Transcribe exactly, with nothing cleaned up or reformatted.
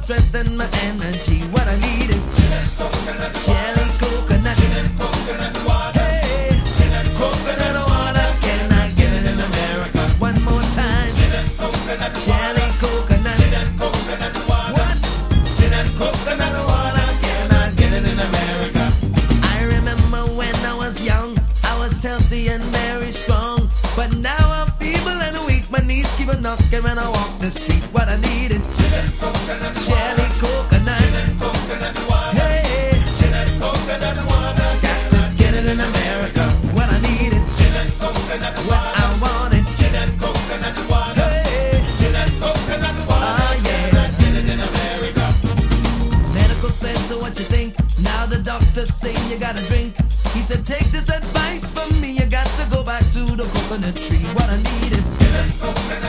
strength and my energy. What I need is jelly coconut. Hey, coconut water. Can I get it in America? One more time. Jelly coconut. What? Coconut water. Can I get it in America? I remember when I was young, I was healthy and very strong. But now I'm feeble and weak. My knees keep on knocking when I walk the street. What I need is jelly coconut. Hey, got to get it in America. What I need is what I want is hey, oh yeah, get it in America. Medical center, what you think? Now the doctor say you gotta drink. He said take this advice from me. You got to go back to the coconut tree. What I need is